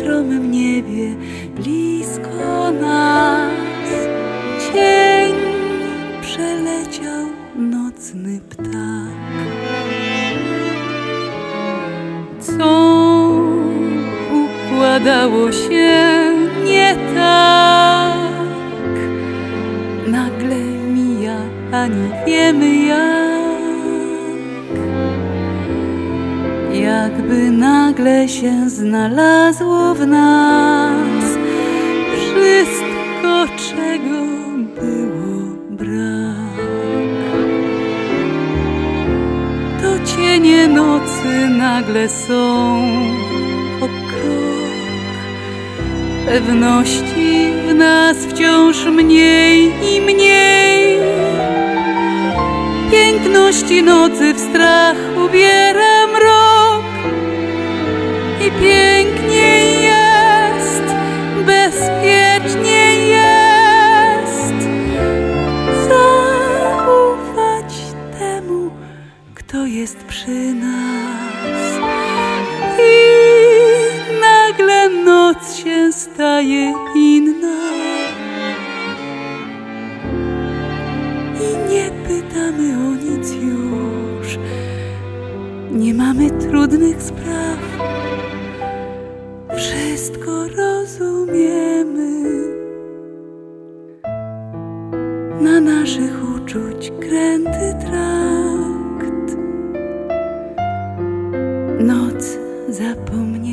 stromym niebie blisko nas cień przeleciał nocny ptak. Co układało się nie tak, nagle mija, a nie wiemy jak. Jakby nagle się znalazło w nas wszystko, czego było brak. To cienie nocy nagle są o krok, pewności w nas wciąż mniej i mniej. Piękności nocy w strach ubiera mrok i pięknie jest, bezpiecznie jest zaufać temu, kto jest przy nas. I nagle noc się staje inna i nie pytamy o nic już, nie mamy trudnych spraw, wszystko rozumiemy. Na naszych uczuć kręty trakt noc zapomniała.